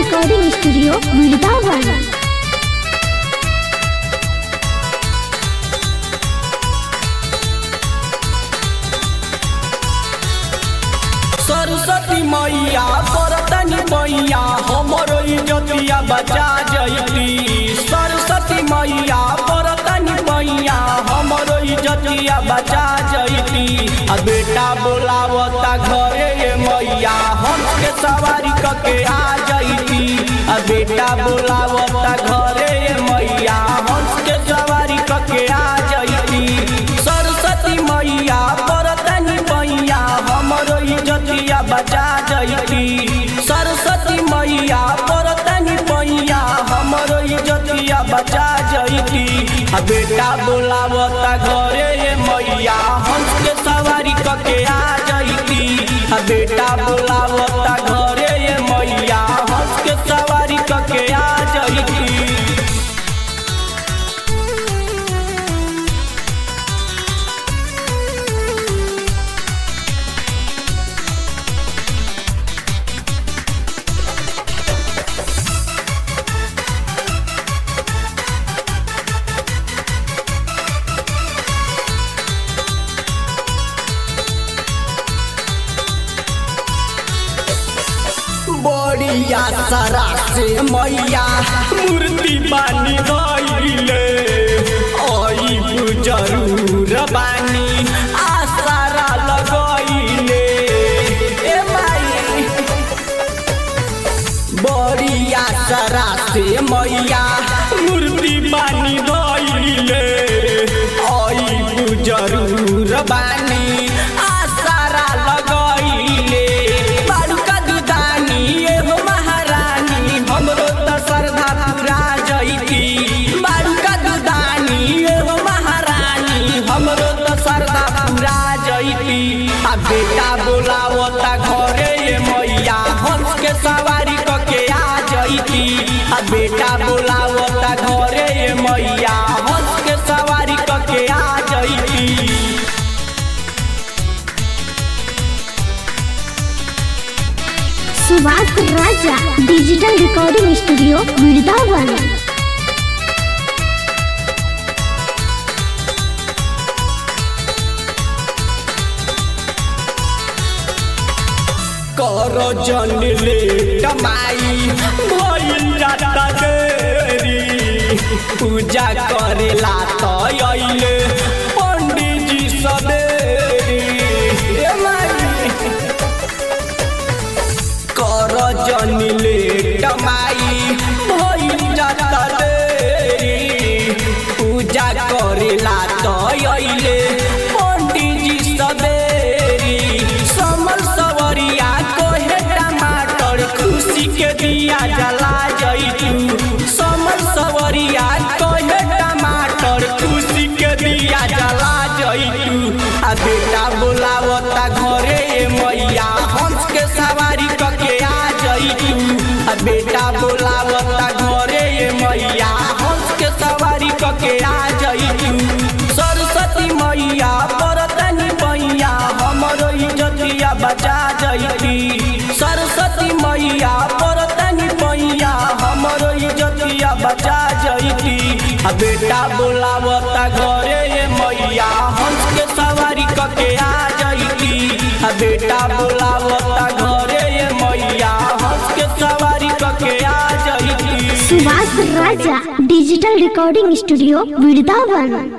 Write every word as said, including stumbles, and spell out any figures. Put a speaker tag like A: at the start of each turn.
A: Recording studio Vrindavan.
B: Saraswati मैया बरतनी मैया हमरो इज्जतिया बचा जयती। सरस्वती मैया बरतनी मैया हमरो इज्जतिया बचा जयती। आ बेटा बोलावता घरे ये मैया हमके सवारी करके आ जयती। आ बेटा बोलावता घरे ये मैया हमके सवारी करके आ जयती। सरस्वती मैया बरतनी मैया हमरो इज्जतिया बचा जयती। सरस्वती मैया बरतनी मैया हमरो इज्जतिया बचा जयती। आ बेटा बोलावता घरे ये मैया हमके सवारी करके आ जयती। आ बेटा बोलावता घरे ये मैया हमके सवारी करके आ जयती। बड़िया सारा से मैया मूर्ति बानी गईले आई जरूर बानी आसारा लगईले। ए माई बड़िया सारा से मैया मूर्ति बानी गईले आई जरूर बानी आसारा लगईले। आ बेटा बोलावता घरे ये मैया हंस के सवारी करके आ जयती। आ बेटा बोलावता घरे ये मैया हंस के सवारी करके आ जयती।
A: Subhash Raja digital recording studio Vrindavan.
B: करो जन ले कमाई भइल जाता देरी। पूजा करेला तो अइले पंडित जी सबेरी। ए माई करो जन ले कमाई भइल जाता देरी। पूजा करेला तो अइले पंडित जी सबेरी। समल सवरिया के दिया जला जयतू। समर सवरिया कहे टमाटर खुशी के दिया जला जयतू। आ बेटा बोलावता घरे ये मैया हंस के सवारी करके आ जयतू। आ बेटा बोलावता घरे ये मैया हंस के सवारी करके आ जयतू। सरस्वती मैया बरतनी मैया हमरो इज्जतिया बचा जयती। सरस्वती मैया बरतनी मैया हमरो इज्जतिया बचा जयती। आ बेटा बोलावता घरे ये मैया हंस के सवारी करके आ जयती। आ बेटा बोलावता घरे ये मैया हंस के सवारी करके आ जयती।
A: Subhash Raja digital recording studio Vrindavan.